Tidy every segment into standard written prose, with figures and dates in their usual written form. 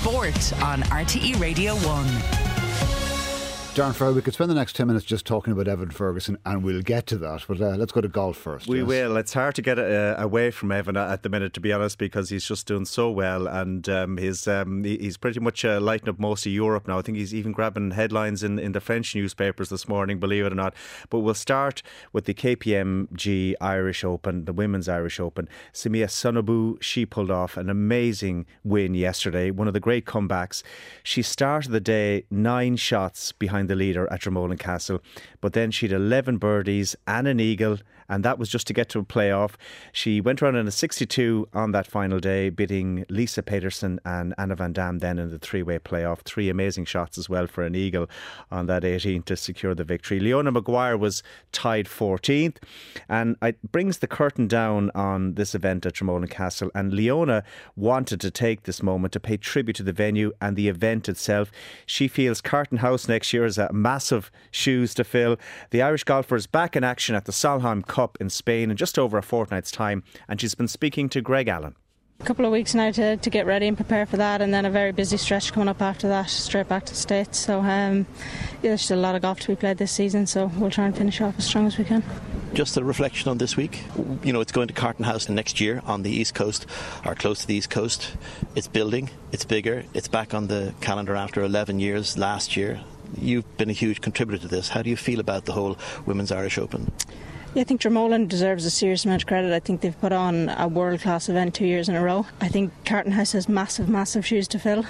Sport on RTE Radio 1. Darren Farrell, we could spend the next 10 minutes just talking about Evan Ferguson, and we'll get to that, but let's go to golf first. We will. It's hard to get away from Evan at the minute, to be honest, because he's just doing so well, and he's pretty much lighting up most of Europe now. I think he's even grabbing headlines in the French newspapers this morning, believe it or not. But we'll start with the KPMG Irish Open, the Women's Irish Open. Simia Sonobu, she pulled off an amazing win yesterday, one of the great comebacks. She started the day 9 shots behind the leader at Dromoland Castle, but then she had 11 birdies and an eagle, and that was just to get to a playoff. She went around in a 62 on that final day, beating Lisa Peterson and Anna Van Dam then in the 3-way playoff. 3 amazing shots as well for an eagle on that 18 to secure the victory. Leona Maguire was tied 14th, and it brings the curtain down on this event at Dromoland Castle, and Leona wanted to take this moment to pay tribute to the venue and the event itself. She feels Carton House next year is a massive shoes to fill. The Irish golfer is back in action at the Solheim Cup in Spain in just over a fortnight's time, and she's been speaking to Greg Allen. A couple of weeks now to get ready and prepare for that, and then a very busy stretch coming up after that, straight back to the States. So there's still a lot of golf to be played this season, so we'll try and finish off as strong as we can. Just a reflection on this week. You know, it's going to Carton House next year on the East Coast, or close to the East Coast. It's building, it's bigger, it's back on the calendar after 11 years last year. You've been a huge contributor to this. How do you feel about the whole Women's Irish Open? Yeah, I think Dromoland deserves a serious amount of credit. I think they've put on a world-class event 2 years in a row. I think Carton House has massive shoes to fill.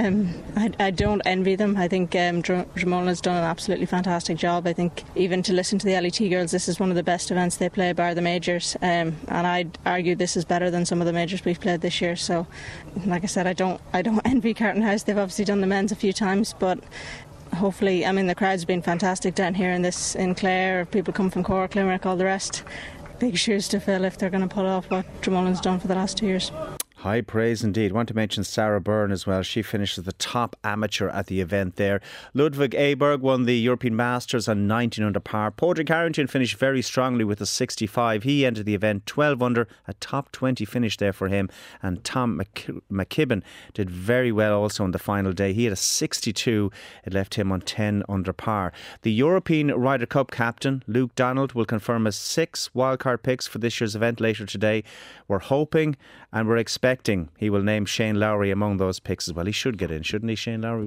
I don't envy them. I think Dromoland has done an absolutely fantastic job. I think even to listen to the LET girls, this is one of the best events they play, bar the majors. And I'd argue this is better than some of the majors we've played this year. So, like I said, I don't envy Carton House. They've obviously done the men's a few times, but hopefully, I mean, the crowd's been fantastic down here in Clare. People come from Cork, Limerick, all the rest. Big shoes to fill if they're going to pull off what Dromoland's done for the last 2 years. High praise indeed. Want to mention Sarah Byrne as well. She finished as the top amateur at the event there. Ludwig Aberg won the European Masters on 19 under par. Padraig Harrington finished very strongly with a 65. He entered the event 12 under, a top 20 finish there for him. And Tom McKibben did very well also on the final day. He had a 62. It left him on 10 under par. The European Ryder Cup captain, Luke Donald, will confirm his 6 wildcard picks for this year's event later today. We're hoping and we're expecting he will name Shane Lowry among those picks as well. He should get in, shouldn't he, Shane Lowry?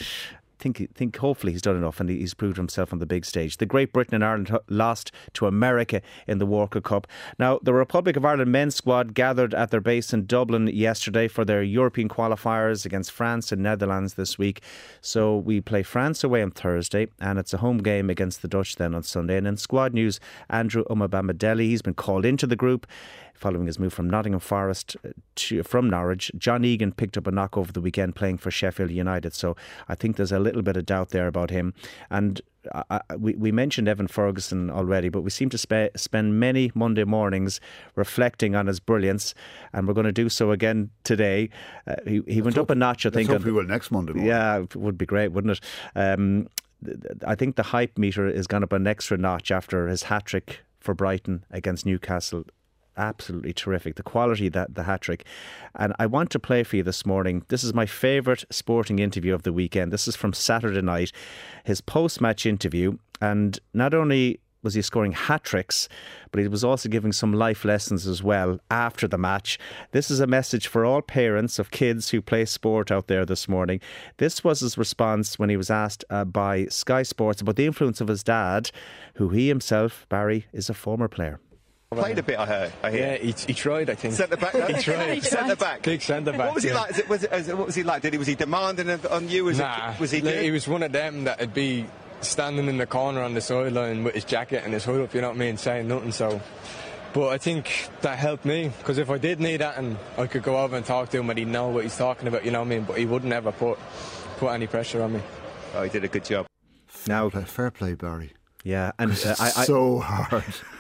Think hopefully he's done enough and he's proved himself on the big stage. The Great Britain and Ireland lost to America in the Walker Cup. Now, the Republic of Ireland men's squad gathered at their base in Dublin yesterday for their European qualifiers against France and Netherlands this week. So we play France away on Thursday, and it's a home game against the Dutch then on Sunday. And in squad news, Andrew Umabamidele, he's been called into the group following his move from Nottingham Forest from Norwich. John Egan picked up a knock over the weekend playing for Sheffield United, so I think there's a little bit of doubt there about him. And we mentioned Evan Ferguson already, but we seem to spend many Monday mornings reflecting on his brilliance, and we're going to do so again today. He went up a notch, I think. Let's hope he will next Monday morning. Yeah, it would be great, wouldn't it? I think the hype meter is gone up an extra notch after his hat-trick for Brighton against Newcastle. Absolutely terrific. The quality that the hat-trick. And I want to play for you this morning. This is my favourite sporting interview of the weekend. This is from Saturday night. His post-match interview. And not only was he scoring hat-tricks, but he was also giving some life lessons as well after the match. This is a message for all parents of kids who play sport out there this morning. This was his response when he was asked by Sky Sports about the influence of his dad, who he himself, Barry, is a former player. Played a bit, I heard. Yeah, he tried, I think. Centre back? He tried. Centre back? Big centre back. What was he like? What was he like? Was he demanding on you? Was he good? He was one of them that'd be standing in the corner on the sideline with his jacket and his hood up, you know what I mean, saying nothing. So, but I think that helped me, because if I did need that and I could go over and talk to him and he'd know what he's talking about, you know what I mean, but he wouldn't ever put any pressure on me. Oh, he did a good job. Fair play, Barry. Yeah, and so hard.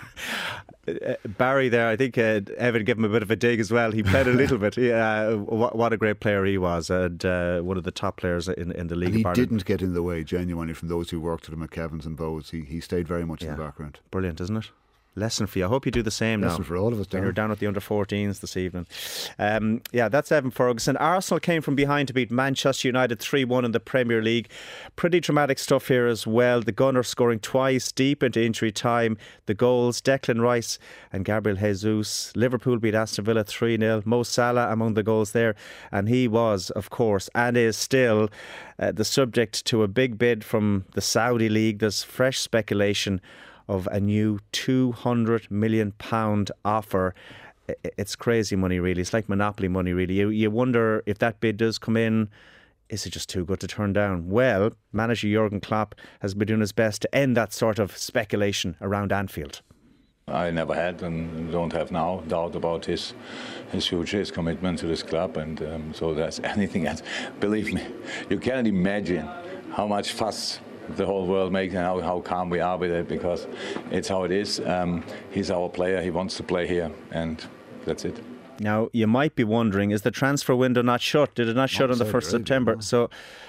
Barry there, I think Evan gave him a bit of a dig as well. He played a little bit. What a great player he was, and one of the top players in the league. And he didn't get in the way, genuinely, from those who worked with him at Kevin's and Bowes. He stayed very much in the background. Brilliant, isn't it? Lesson for you. I hope you do the same now. Lesson for all of us, when Darren. you're down at the under-14s this evening. Yeah, that's Evan Ferguson. Arsenal came from behind to beat Manchester United 3-1 in the Premier League. Pretty dramatic stuff here as well. The Gunners scoring twice deep into injury time. The goals, Declan Rice and Gabriel Jesus. Liverpool beat Aston Villa 3-0. Mo Salah among the goals there. And he was, of course, and is still the subject to a big bid from the Saudi League. There's fresh speculation of a new £200 million offer. It's crazy money, really. It's like monopoly money, really. You wonder if that bid does come in, is it just too good to turn down? Well, manager Jurgen Klopp has been doing his best to end that sort of speculation around Anfield. I never had and don't have now doubt about his future, his commitment to this club, and so that's anything else. Believe me, you cannot imagine how much fuss the whole world makes and how calm we are with it, because it's how it is. He's our player, he wants to play here, and that's it. Now, you might be wondering, is the transfer window not shut? Did it not shut on the 1st of September? So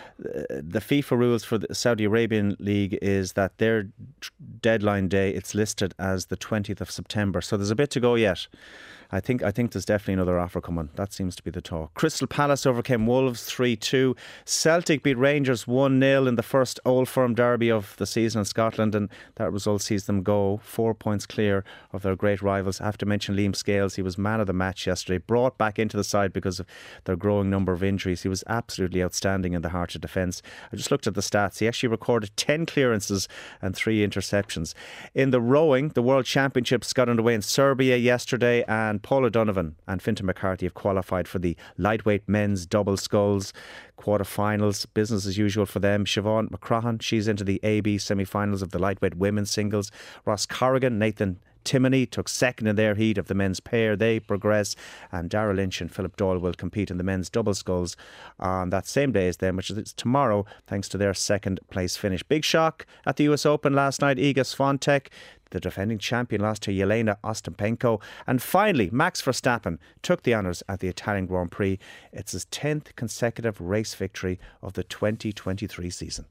the FIFA rules for the Saudi Arabian League is that their deadline day, it's listed as the 20th of September. So there's a bit to go yet. I think there's definitely another offer coming. That seems to be the talk. Crystal Palace overcame Wolves 3-2. Celtic beat Rangers 1-0 in the first Old Firm derby of the season in Scotland, and that result sees them go 4 points clear of their great rivals. I have to mention Liam Scales. He was man of the match yesterday, brought back into the side because of their growing number of injuries. He was absolutely outstanding in the heart of defence. I just looked at the stats. He actually recorded 10 clearances and 3 interceptions. In the rowing, the World Championships got underway in Serbia yesterday, and Paul O'Donovan and Fintan McCarthy have qualified for the lightweight men's double sculls quarter-finals. Business as usual for them. Siobhan McCrahan, she's into the AB semi-finals of the lightweight women's singles. Ross Corrigan, Nathan Timoney took second in their heat of the men's pair. They progress, and Darragh Lynch and Philip Doyle will compete in the men's double sculls on that same day as them, which is tomorrow, thanks to their second place finish. Big shock at the US Open last night. Iga Swiatek, the defending champion, lost to Yelena Ostapenko. And finally, Max Verstappen took the honours at the Italian Grand Prix. It's his 10th consecutive race victory of the 2023 season.